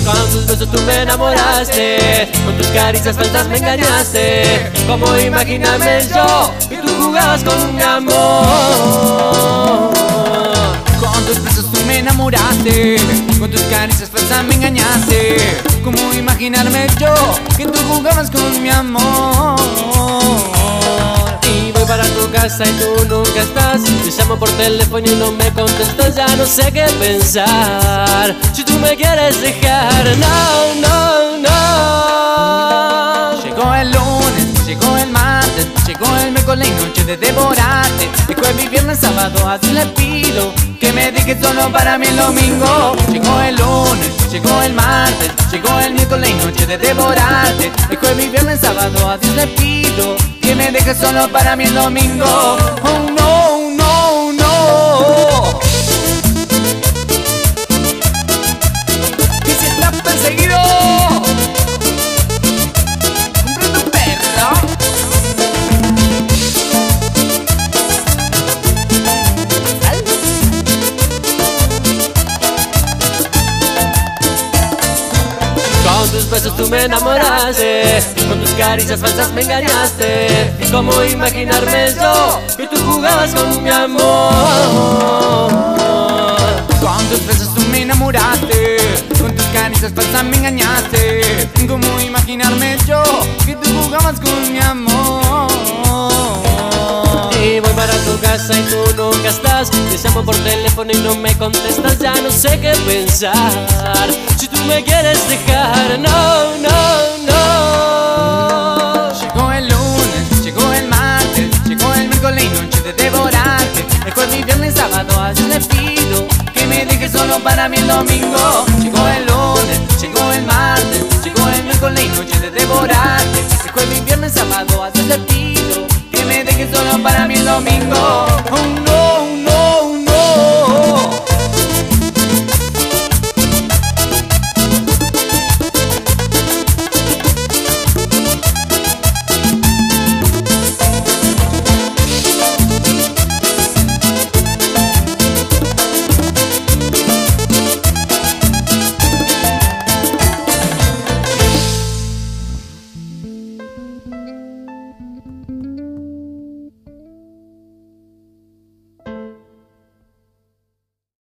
Con tus besos tú me enamoraste, con tus caricias falsas me engañaste. ¿Cómo imaginarme yo que tú jugabas con mi amor? Con tus besos tú me enamoraste, con tus caricias falsas me engañaste. ¿Cómo imaginarme yo que tú jugabas con mi amor? Y voy para tu casa y tú nunca estás. Te llamo por teléfono y no me contestas. Ya no sé qué pensar. Si tú me quieres dejar, no, no, no. Llegó el lunes, llegó el martes, llegó el miércoles y noche de devorarte. Y jueves, viernes, sábado, así le pido que me dejes solo para mí el domingo. Llegó el lunes, llegó el martes, llegó el miércoles y noche de devorarte. Y jueves, viernes, sábado, así le pido que me dejes solo para mí el domingo. Oh no, no, no. Que si estás perseguido, comprendo perro. Con tus besos tú me enamoraste, con tus caricias falsas me engañaste. ¿Cómo imaginarme yo que tú jugabas con mi amor? Con tus besos tú me enamoraste, con tus caricias falsas me engañaste. ¿Cómo imaginarme yo que tú jugabas con mi amor? Y voy para tu casa y tú nunca estás. Te llamo por teléfono y no me contestas. Ya no sé qué pensar. Si tú me quieres dejar, no, no, no. Llegó el lunes, llegó el martes, llegó el miércoles y noche de devorarte. El jueves, viernes, sábado, así le pido que me dejes solo para mí el domingo.